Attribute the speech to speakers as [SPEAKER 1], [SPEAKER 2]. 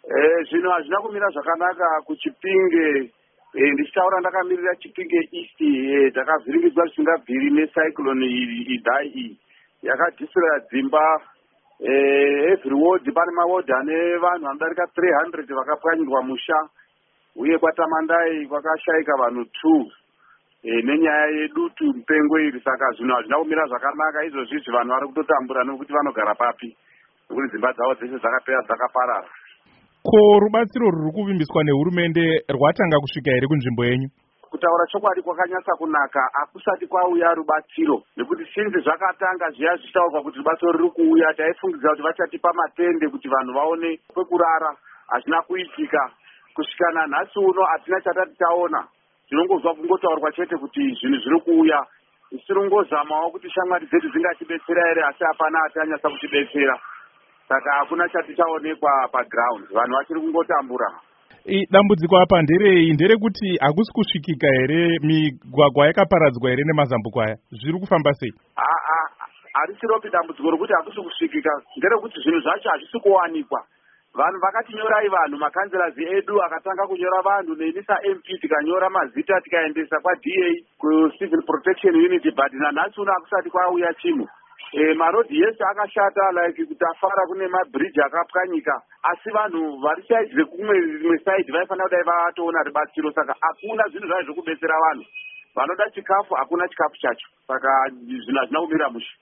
[SPEAKER 1] Zvino hazvina kumira zvakanaka kuChipinge. Ndichitaura ndakamirira Chipinge East, takavhiringidzwa zvisingabviri necyclone Idai yakadhisira dzimba. Every ward pane maward ane vanhu vanodarika 300 vakapwanyirwa musha, uye kwaTamandai kwakashaika vanhu 2 nenyaya yedutu mupengo iri. Saka zvino hazvina kumira zvakanaka izvozvizvi, vanhu vari kutotambura nekuti vanogara papi, nekuti dzimba dzavo dzese dzakapera dzakaparara.
[SPEAKER 2] Ko rubatsiro ruri kuvimbiswa nehurumende rwatanga kusvika here kunzvimbo yenyu?
[SPEAKER 1] Kutaura chokwadi kwakanyatsa kunaka, hakusati kwauya rubatsiro, nekuti sinzi zvakatanga zviya zvichitaurwa kuti rubatsiro ruri kuuya, taifungidza kuti vachatipa matende kuti vanhu vaone kwekurara. Hazvina kuitika. Kusvika nanhasi uno hatina chatati taona, tinongozwa kungotaurwa chete kuti zvinhu zviri kuuya. Tichingozamawo kuti shamwari dzedu dzingatibetsera here, asi hapana atanyatsa kutibetsera. Saka hakuna chati chaonekwa paground, vanhu vachiri kungotambura.
[SPEAKER 2] Dambudziko apa nderei? Nderekuti hakusi kusvikika here, migwagwa yakaparadzwa here nemazambuko aya, zviri kufamba sei?
[SPEAKER 1] Harisiropi dambudziko rokuti hakusi kusvikika, nderekuti zvinhu zvacho hazvisi kuwanikwa. Vanhu vakatinyorai, vanhu makanzerazi edu akatanga kunyora vanhu, nemisa MP tikanyora mazita tikaendesa kwaDA kuCivil Protection Unit, but nanhasi uno hakusati kwauya chinhu. Marodhi yese akashata, like kutafara kune mabridge akapwanyika, asi vanhu vari side rekumwe side vaifanira kudai vatoona rubatsiro. Saka hakuna zvinhu zvavo zvokubetsera vanhu vanoda chikafu, hakuna chikafu chacho. Saka zvinhu hazvina kumira mushe.